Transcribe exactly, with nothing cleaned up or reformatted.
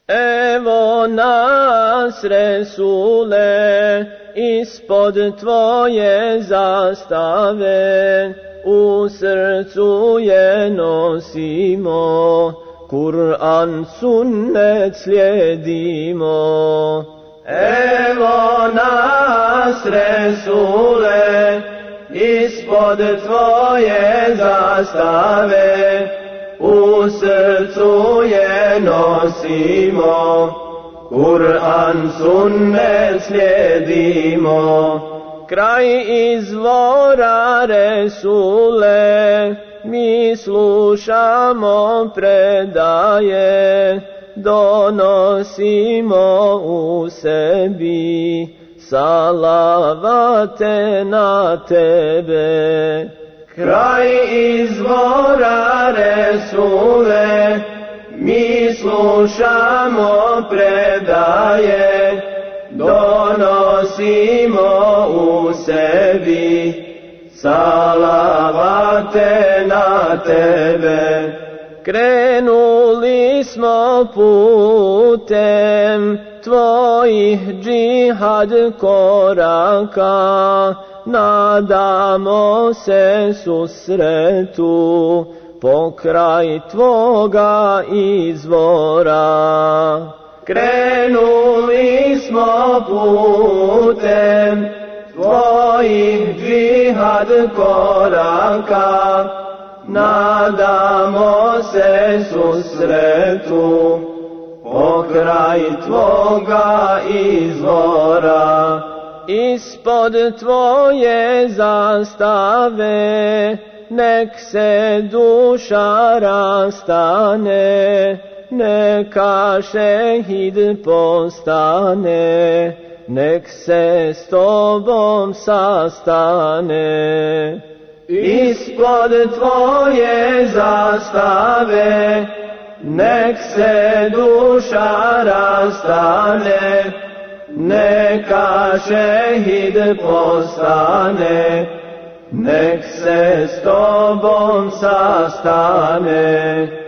Evo nas, Resule, ispod tvoje zastave, u srcu je nosimo, Kur'an sunnet slijedimo. Evo nas, Resule, ispod tvoje zastave, u srcu je nosimo, Kur'an sunnet slijedimo. Kraj izvora, Resule, mi slušamo predaje, donosimo u sebi salavate na tebe. Kraj izvora, Resule, mi slušamo predaje, donosimo u sebi salavate na tebe. Krenuli smo putem tvojih džihad koraka, nadamo se susretu pokraj tvoga izvora. Krenuli smo putem tvojih džihad koraka, nadamo se susretu pokraj tvoga izvora. Ispod tvoje zastave nek se duša rastane, neka šehid postane, nek se s tobom sastane. Ispod tvoje zastave nek se duša rastane, neka šehid postane, nek se s tobom sastane.